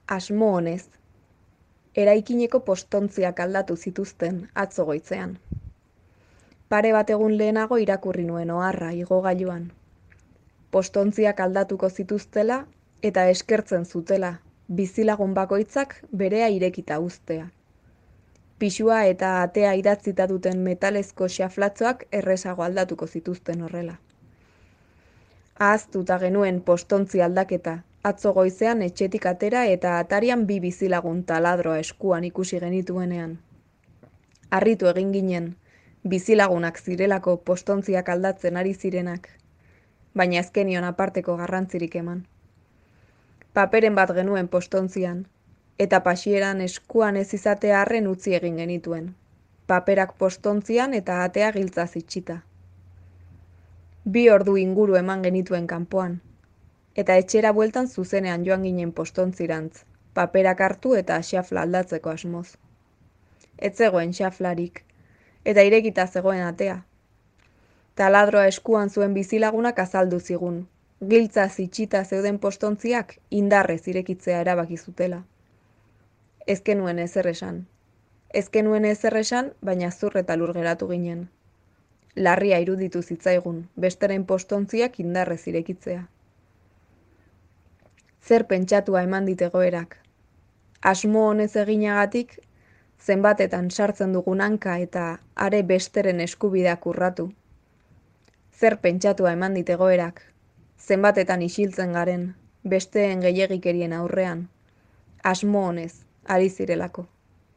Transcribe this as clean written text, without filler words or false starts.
Asmo honez, eraikineko postontziak aldatu zituzten atzo goizean. Pare bat egun lehenago irakurri nuen oharra igogailuan. Postontziak aldatuko zituztela eta eskertzen zutela, bizilagun bakoitzak berea irekita uztea. Pisua eta atea idatzita duten metalezko xaflatzoak errezago aldatuko zituzten horrela. Ahaztuta genuen postontzi aldaketa, atzo goizean etxetik atera eta atarian bi bizilagun taladroa eskuan ikusi genituenean. Harritu egin ginen, bizilagunak zirelako postontziak aldatzen ari zirenak, baina ezkenion aparteko garrantzirik eman. Paperen bat genuen postontzian, eta pasieran eskuan ez izatea arren utzi egin genituen. Paperak postontzian eta atea giltzaz itxita. 2 ordu inguru eman genituen kanpoan, eta etxera bueltan zuzenean joan ginen postontzirantz, paperak hartu eta xafla aldatzeko asmoz. Ez zegoen xaflarik, eta irekita zegoen atea. Taladroa eskuan zuen bizilagunak azaldu zigun, giltzaz itxita zeuden postontziak indarrez irekitzea erabaki zutela. Ez genuen ezer esan. Ez genuen ezer esan, baina zur eta lur geratu ginen. Larria iruditu zitzaigun, besteren postontziak indarrez irekitzea. Zer pentsatua eman dit egoerak. Asmo honez eginagatik, zenbatetan sartzen dugun hanka eta are besteren eskubideak urratu. Zer pentsatua eman dit egoerak, zenbatetan isiltzen garen, besteen gehiegikerien aurrean, asmo honez ari zirelako.